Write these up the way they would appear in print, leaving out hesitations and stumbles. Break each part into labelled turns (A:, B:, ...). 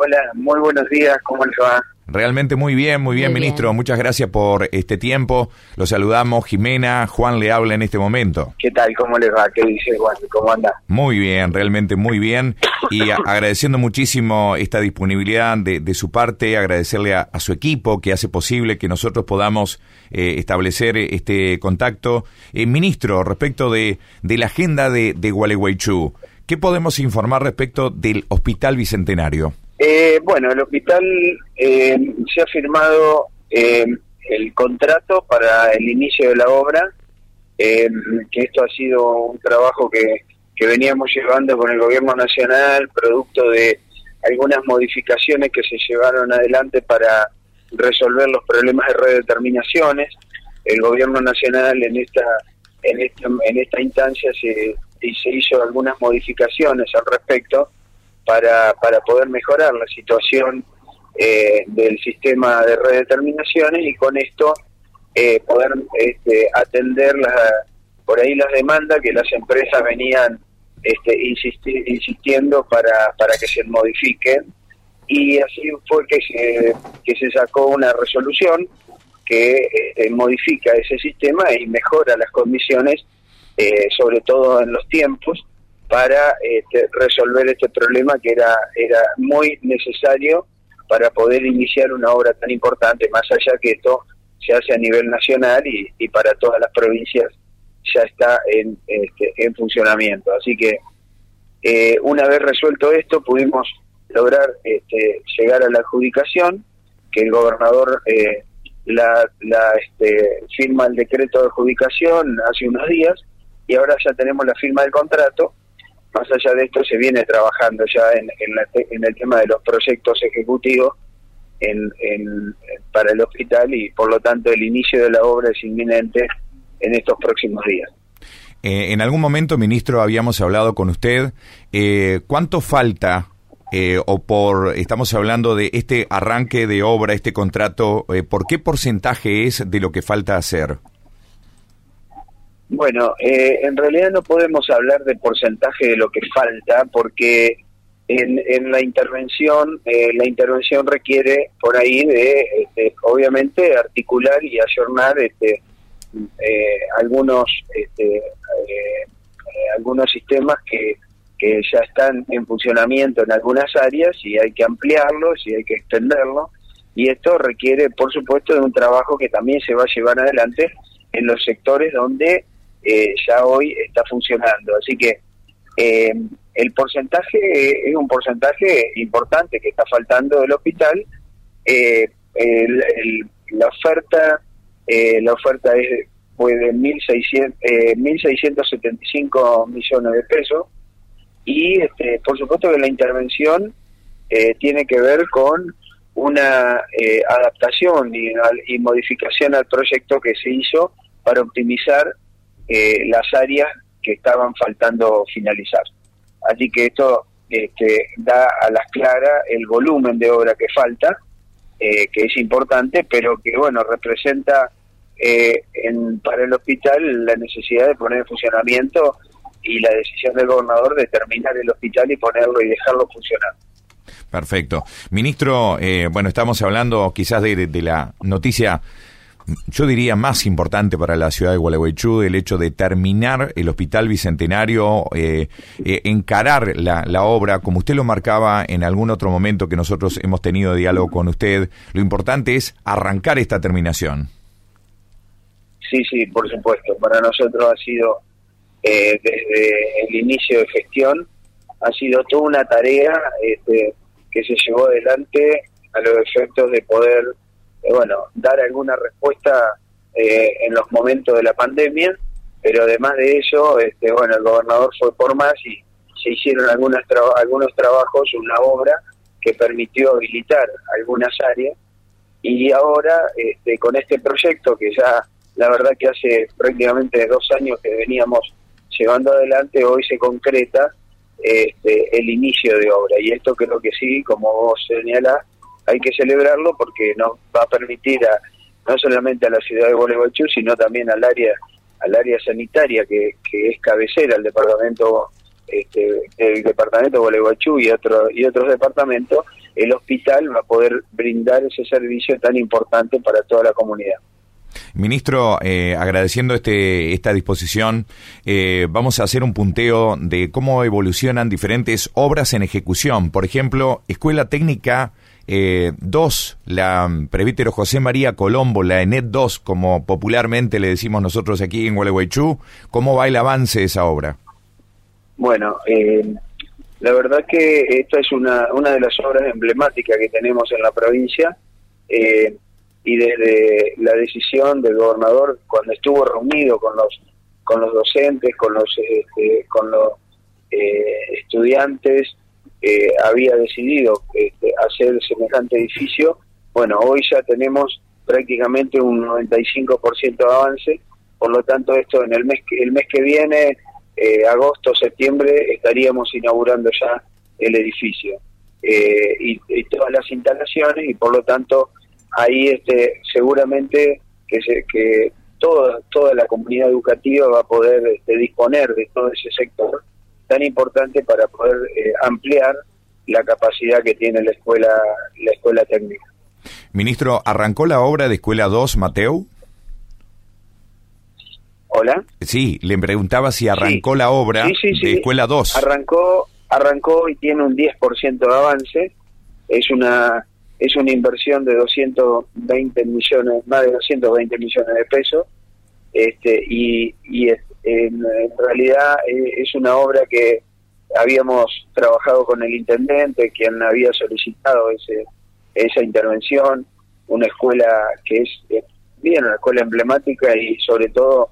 A: Hola, muy buenos días, ¿cómo les va?
B: Realmente muy bien, ministro. Muchas gracias por este tiempo. Lo saludamos, Jimena. Juan le habla en este momento.
A: ¿Qué tal? ¿Cómo les va? ¿Qué dice Juan? ¿Cómo anda?
B: Muy bien, realmente muy bien. Y agradeciendo muchísimo esta disponibilidad de su parte, agradecerle a su equipo que hace posible que nosotros podamos establecer este contacto. Ministro, respecto de la agenda de Gualeguaychú, ¿qué podemos informar respecto del Hospital Bicentenario?
A: Bueno, el hospital se ha firmado el contrato para el inicio de la obra, que esto ha sido un trabajo que veníamos llevando con el gobierno nacional, producto de algunas modificaciones que se llevaron adelante para resolver los problemas de redeterminaciones. El gobierno nacional en esta instancia se hizo algunas modificaciones al respecto para poder mejorar la situación del sistema de redeterminaciones y con esto poder atender por ahí las demandas que las empresas venían insistiendo para que se modifiquen, y así fue que se sacó una resolución que modifica ese sistema y mejora las condiciones, sobre todo en los tiempos, para resolver este problema que era muy necesario para poder iniciar una obra tan importante, más allá que esto se hace a nivel nacional y para todas las provincias ya está en funcionamiento. Así que una vez resuelto esto pudimos lograr llegar a la adjudicación, que el gobernador firma el decreto de adjudicación hace unos días, y ahora ya tenemos la firma del contrato. Más allá de esto se viene trabajando ya en el tema de los proyectos ejecutivos para el hospital, y por lo tanto el inicio de la obra es inminente en estos próximos días.
B: En algún momento, ministro, habíamos hablado con usted. ¿Cuánto falta, estamos hablando de este arranque de obra, este contrato, por qué porcentaje es de lo que falta hacer?
A: Bueno, en realidad no podemos hablar de porcentaje de lo que falta, porque en la intervención requiere por ahí de obviamente articular y ayornar algunos sistemas que ya están en funcionamiento en algunas áreas, y hay que ampliarlos y hay que extenderlos, y esto requiere, por supuesto, de un trabajo que también se va a llevar adelante en los sectores donde ya hoy está funcionando. Así que el porcentaje es un porcentaje importante que está faltando del hospital. La oferta fue de 1.675 millones de pesos, y por supuesto que la intervención tiene que ver con una adaptación y modificación al proyecto que se hizo para optimizar las áreas que estaban faltando finalizar. Así que esto da a las claras el volumen de obra que falta, que es importante, pero que bueno, representa para el hospital la necesidad de poner en funcionamiento, y la decisión del gobernador de terminar el hospital y ponerlo y dejarlo funcionar.
B: Perfecto. Ministro, bueno, estamos hablando quizás de la noticia, yo diría, más importante para la ciudad de Gualeguaychú, el hecho de terminar el Hospital Bicentenario, encarar la obra, como usted lo marcaba en algún otro momento que nosotros hemos tenido diálogo con usted. Lo importante es arrancar esta terminación.
A: Sí, por supuesto. Para nosotros ha sido, desde el inicio de gestión, ha sido toda una tarea que se llevó adelante a los efectos de poder dar alguna respuesta en los momentos de la pandemia, pero además de eso, el gobernador fue por más y se hicieron algunos trabajos, una obra que permitió habilitar algunas áreas, y ahora con este proyecto que ya, la verdad que hace prácticamente 2 años que veníamos llevando adelante, hoy se concreta el inicio de obra, y esto creo que sí, como vos señalás, hay que celebrarlo, porque nos va a permitir no solamente a la ciudad de Gualeguaychú, sino también al área sanitaria que es cabecera al departamento, el departamento de Gualeguaychú y otros departamentos, el hospital va a poder brindar ese servicio tan importante para toda la comunidad.
B: Ministro, agradeciendo esta disposición, vamos a hacer un punteo de cómo evolucionan diferentes obras en ejecución. Por ejemplo, Escuela Técnica 2, la Presbítero José María Colombo, la ENET 2, como popularmente le decimos nosotros aquí en Gualeguaychú. ¿Cómo va el avance de esa obra?
A: Bueno, la verdad que esta es una de las obras emblemáticas que tenemos en la provincia, y desde la decisión del gobernador, cuando estuvo reunido con los docentes, con los estudiantes, había decidido hacer semejante edificio. Bueno, hoy ya tenemos prácticamente un 95% de avance, por lo tanto esto en el mes que viene, agosto, septiembre, estaríamos inaugurando ya el edificio y todas las instalaciones, y por lo tanto ahí seguramente que toda la comunidad educativa va a poder disponer de todo ese sector tan importante para poder ampliar la capacidad que tiene la escuela técnica.
B: Ministro, ¿arrancó la obra de Escuela 2, Mateu?
A: ¿Hola?
B: Sí, le preguntaba si arrancó la obra de Escuela 2.
A: Arrancó y tiene un 10% de avance. Es una inversión de 220 millones, más de 220 millones de pesos, y en realidad es una obra que habíamos trabajado con el intendente, quien había solicitado esa intervención, una escuela que es bien, una escuela emblemática, y sobre todo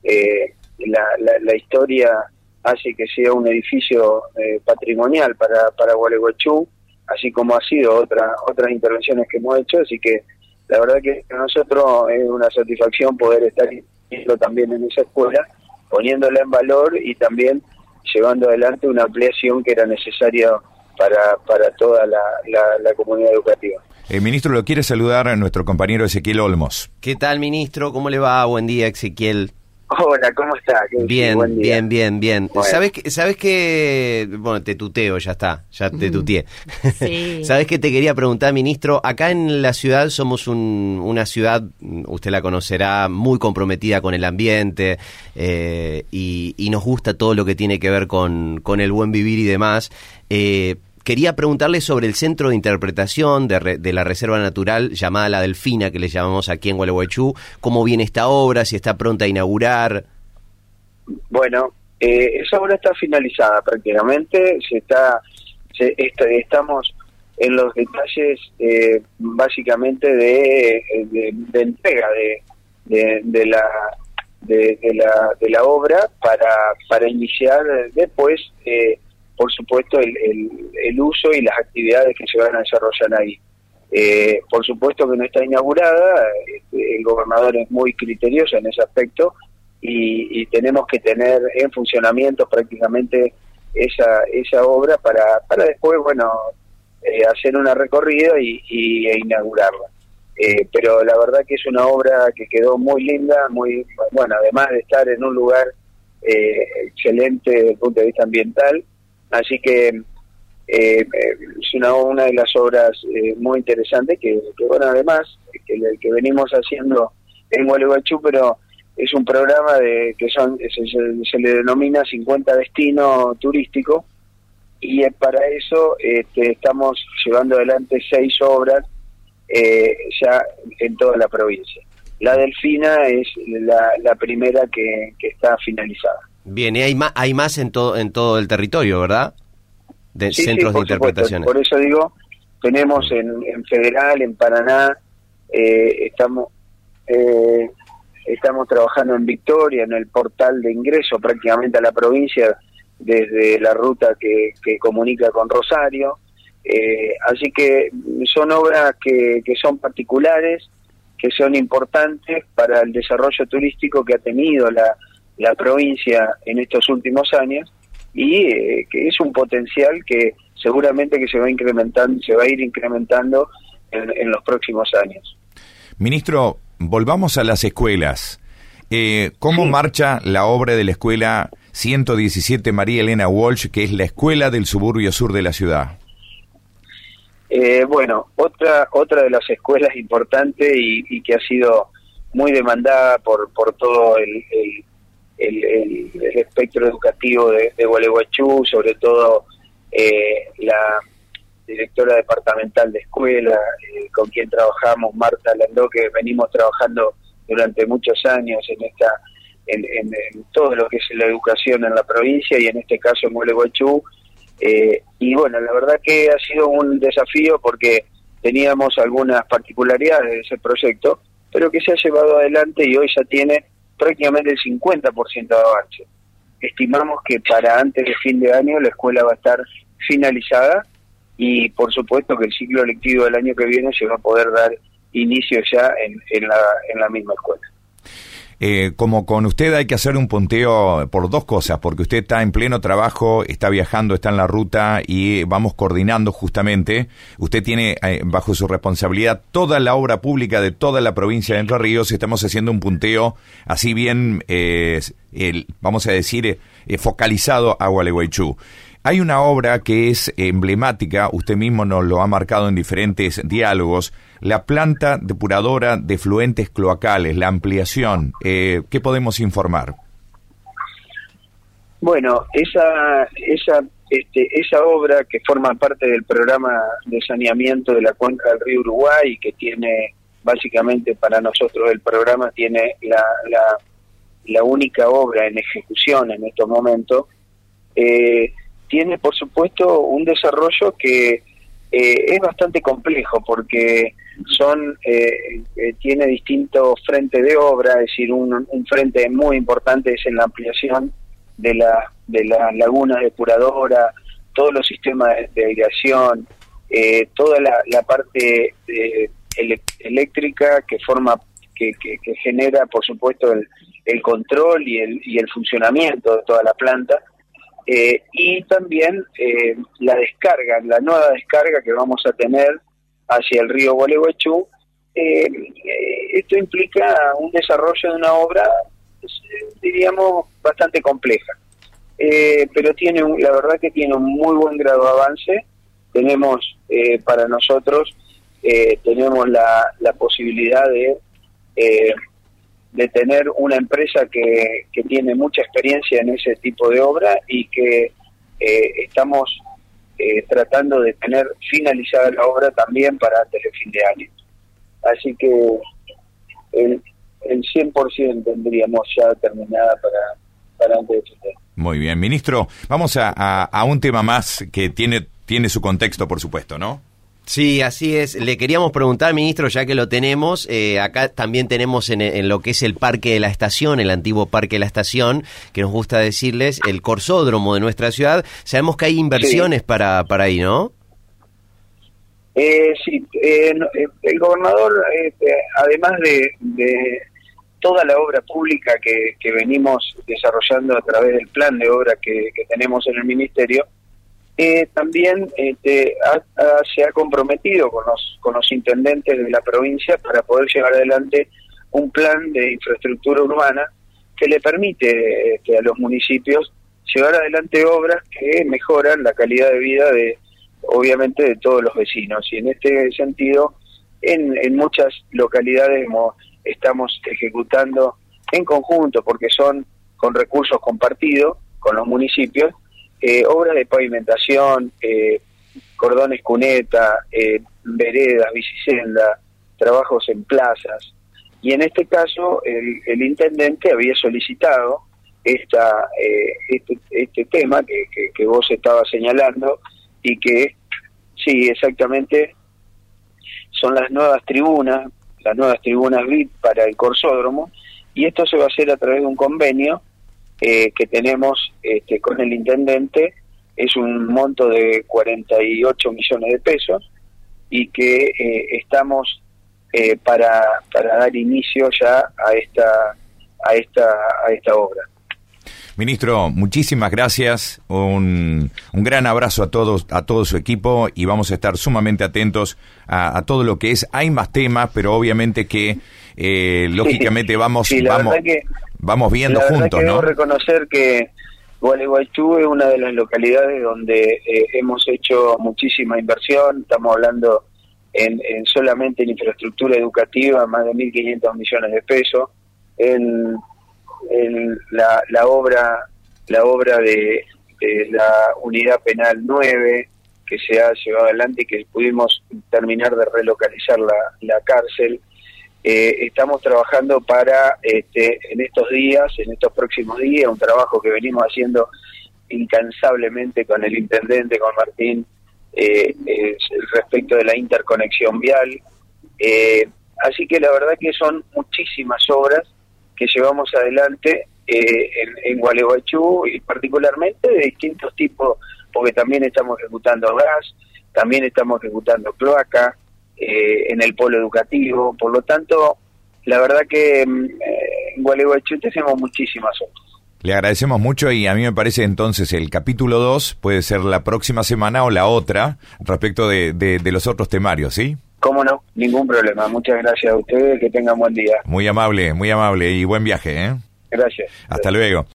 A: la historia hace que sea un edificio patrimonial para Gualeguaychú, así como ha sido otras intervenciones que hemos hecho. Así que la verdad que para nosotros es una satisfacción poder estar también en esa escuela, poniéndola en valor y también llevando adelante una ampliación que era necesaria para toda la comunidad educativa.
B: Ministro, lo quiere saludar a nuestro compañero Ezequiel Olmos.
C: ¿Qué tal, ministro? ¿Cómo le va? Buen día, Ezequiel.
A: Hola, ¿cómo está?
C: Bien, bien.
A: Bueno.
C: ¿Sabes que bueno, te tuteo, ya te tuteé.
D: Sí.
C: ¿Sabes que te quería preguntar, ministro? Acá en la ciudad somos una ciudad, usted la conocerá, muy comprometida con el ambiente, y nos gusta todo lo que tiene que ver con el buen vivir y demás. Quería preguntarle sobre el centro de interpretación de la Reserva Natural llamada La Delfina, que le llamamos aquí en Gualeguaychú. ¿Cómo viene esta obra? ¿Si está pronta a inaugurar?
A: Bueno, esa obra está finalizada prácticamente. Estamos en los detalles básicamente de entrega de la obra para iniciar después, por supuesto, el uso y las actividades que se van a desarrollar ahí. Por supuesto que no está inaugurada, el gobernador es muy criterioso en ese aspecto, y tenemos que tener en funcionamiento prácticamente esa obra para después, bueno, hacer una recorrida e inaugurarla. Pero la verdad que es una obra que quedó muy linda, muy bueno, además de estar en un lugar excelente desde el punto de vista ambiental. Así que es una de las obras muy interesantes que bueno, además que venimos haciendo en Gualeguaychú, pero es un programa que se le denomina 50 destinos turísticos, y para eso estamos llevando adelante 6 obras ya en toda la provincia. La Delfina es la primera que está finalizada.
C: Bien, y hay más en todo el territorio, ¿verdad? De
A: sí,
C: centros de
A: Supuesto.
C: interpretaciones.
A: Por eso digo, tenemos en Federal, en Paraná, estamos trabajando en Victoria, en el portal de ingreso prácticamente a la provincia, desde la ruta que comunica con Rosario. Así que son obras que son particulares, que son importantes para el desarrollo turístico que ha tenido la provincia en estos últimos años, y que es un potencial que seguramente que se va a ir incrementando en los próximos años.
B: Ministro, volvamos a las escuelas. ¿Cómo marcha la obra de la escuela 117 María Elena Walsh, que es la escuela del suburbio sur de la ciudad?
A: Bueno, otra de las escuelas importantes y que ha sido muy demandada por todo el espectro educativo de Gualeguaychú, sobre todo la directora departamental de escuela, con quien trabajamos, Marta Landó, que venimos trabajando durante muchos años en todo lo que es la educación en la provincia y en este caso en Gualeguaychú. Y bueno, la verdad que ha sido un desafío porque teníamos algunas particularidades de ese proyecto, pero que se ha llevado adelante y hoy ya tiene prácticamente el 50% de avance. Estimamos que para antes de fin de año la escuela va a estar finalizada y por supuesto que el ciclo lectivo del año que viene se va a poder dar inicio ya en la misma escuela.
B: Como con usted hay que hacer un punteo por dos cosas, porque usted está en pleno trabajo, está viajando, está en la ruta y vamos coordinando justamente. Usted tiene bajo su responsabilidad toda la obra pública de toda la provincia de Entre Ríos. Estamos haciendo un punteo así bien, vamos a decir, focalizado a Gualeguaychú. Hay una obra que es emblemática, usted mismo nos lo ha marcado en diferentes diálogos, la planta depuradora de efluentes cloacales, la ampliación. ¿Qué podemos informar?
A: Bueno, esa obra que forma parte del programa de saneamiento de la cuenca del río Uruguay y que tiene, básicamente para nosotros el programa tiene la única obra en ejecución en estos momentos, tiene por supuesto un desarrollo que es bastante complejo porque tiene distintos frentes de obra, es decir, un frente muy importante es en la ampliación de la laguna depuradora, todos los sistemas de aireación, toda la parte eléctrica que genera por supuesto el control y el funcionamiento de toda la planta. Y también la nueva descarga que vamos a tener hacia el río Gualeguaychú. Esto implica un desarrollo de una obra, diríamos, bastante compleja, pero la verdad que tiene un muy buen grado de avance. Tenemos, para nosotros, tenemos la posibilidad de tener una empresa que tiene mucha experiencia en ese tipo de obra y que estamos tratando de tener finalizada la obra también para antes de fin de año. Así que el 100% tendríamos ya terminada para antes de fin de año.
B: Muy bien, ministro, vamos a un tema más que tiene su contexto, por supuesto, ¿no?
C: Sí, así es. Le queríamos preguntar, ministro, ya que lo tenemos, acá también tenemos en lo que es el Parque de la Estación, el antiguo Parque de la Estación, que nos gusta decirles, el corsódromo de nuestra ciudad. Sabemos que hay inversiones para ahí, ¿no?
A: Sí, el gobernador, además de toda la obra pública que venimos desarrollando a través del plan de obra que tenemos en el Ministerio, también se ha comprometido con los intendentes de la provincia para poder llevar adelante un plan de infraestructura urbana que le permite a los municipios llevar adelante obras que mejoran la calidad de vida obviamente de todos los vecinos. Y en este sentido, en muchas localidades estamos ejecutando en conjunto, porque son con recursos compartidos con los municipios, obras de pavimentación, cordones cuneta, veredas, bicisendas, trabajos en plazas. Y en este caso el intendente había solicitado este tema que vos estabas señalando, y que sí, exactamente, son las nuevas tribunas VIP para el corsódromo, y esto se va a hacer a través de un convenio que tenemos con el intendente. Es un monto de 48 millones de pesos y que estamos para dar inicio ya a esta obra.
B: Ministro, muchísimas gracias, un gran abrazo a todo su equipo, y vamos a estar sumamente atentos a todo lo que es. Hay más temas, pero obviamente que lógicamente vamos viendo juntos, ¿no?
A: Debo reconocer que Gualeguaychú es una de las localidades donde hemos hecho muchísima inversión. Estamos hablando en solamente en infraestructura educativa, más de 1.500 millones de pesos. En la obra de la unidad penal 9, que se ha llevado adelante y que pudimos terminar de relocalizar la cárcel. Estamos trabajando para en estos días, en estos próximos días, un trabajo que venimos haciendo incansablemente con el intendente, con Martín, respecto de la interconexión vial. Así que la verdad que son muchísimas obras que llevamos adelante en Gualeguaychú, y particularmente de distintos tipos, porque también estamos ejecutando gas, también estamos ejecutando cloaca, en el polo educativo. Por lo tanto, la verdad que en Gualeguaychú tenemos muchísimas obras.
B: Le agradecemos mucho, y a mí me parece entonces el capítulo 2 puede ser la próxima semana o la otra respecto de los otros temarios, ¿sí?
A: Cómo no, ningún problema. Muchas gracias a ustedes, que tengan buen día.
B: Muy amable y buen viaje, ¿eh?
A: Gracias.
B: Hasta luego.